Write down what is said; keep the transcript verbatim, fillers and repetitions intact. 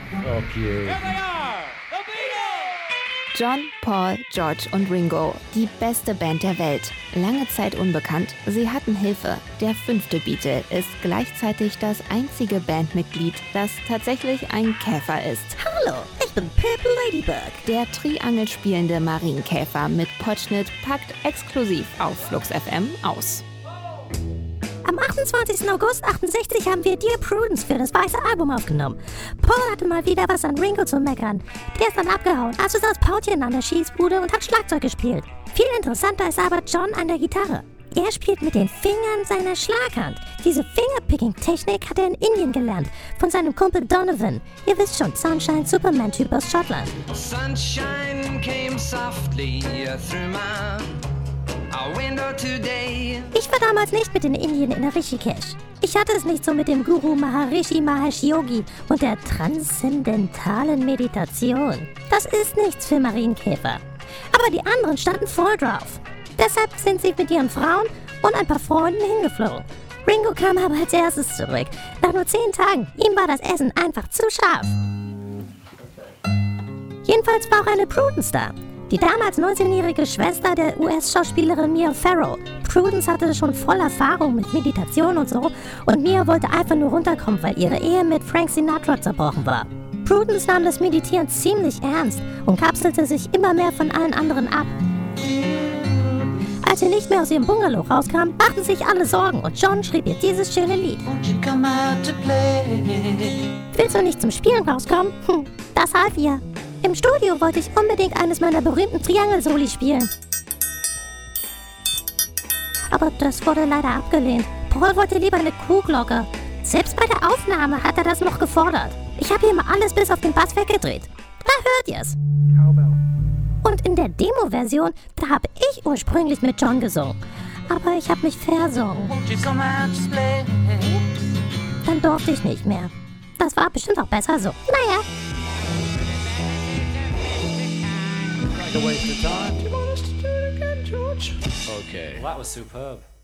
Okay. Here they are, the Beatles! John, Paul, George und Ringo, die beste Band der Welt. Lange Zeit unbekannt, sie hatten Hilfe. Der fünfte Beatle ist gleichzeitig das einzige Bandmitglied, das tatsächlich ein Käfer ist. Hallo, ich bin Purple Ladybug. Der Triangel spielende Marienkäfer mit Potschnitt packt exklusiv auf Flux F M aus. Am achtundzwanzigsten August achtundsechzig haben wir Dear Prudence für das weiße Album aufgenommen. Paul hatte mal wieder was an Ringo zu meckern. Der ist dann abgehauen, also saß Paulchen an der Schießbude und hat Schlagzeug gespielt. Viel interessanter ist aber John an der Gitarre. Er spielt mit den Fingern seiner Schlaghand. Diese Fingerpicking-Technik hat er in Indien gelernt, von seinem Kumpel Donovan. Ihr wisst schon, Sunshine Superman-Typ aus Schottland. Sunshine came softly through my window today. Ich war damals nicht mit den Indien in Rishikesh. Ich hatte es nicht so mit dem Guru Maharishi Mahesh Yogi und der transzendentalen Meditation. Das ist nichts für Marienkäfer. Aber die anderen standen voll drauf. Deshalb sind sie mit ihren Frauen und ein paar Freunden hingeflogen. Ringo kam aber als erstes zurück. Nach nur zehn Tagen. Ihm war das Essen einfach zu scharf. Jedenfalls war auch eine Prudence da. Die damals neunzehnjährige Schwester der U S-Schauspielerin Mia Farrow. Prudence hatte schon voll Erfahrung mit Meditation und so und Mia wollte einfach nur runterkommen, weil ihre Ehe mit Frank Sinatra zerbrochen war. Prudence nahm das Meditieren ziemlich ernst und kapselte sich immer mehr von allen anderen ab. Als sie nicht mehr aus ihrem Bungalow rauskam, machten sich alle Sorgen und John schrieb ihr dieses schöne Lied. Willst du nicht zum Spielen rauskommen? Hm, das half ihr. Im Studio wollte ich unbedingt eines meiner berühmten Triangel-Soli spielen. Aber das wurde leider abgelehnt. Paul wollte lieber eine Kuhglocke. Selbst bei der Aufnahme hat er das noch gefordert. Ich habe hier mal alles bis auf den Bass weggedreht. Da hört ihr's. Und in der Demo-Version, da habe ich ursprünglich mit John gesungen. Aber ich habe mich versungen. Dann durfte ich nicht mehr. Das war bestimmt auch besser so. Naja. A waste of time. Do you want us to do it again, George? Okay. Well, that was superb.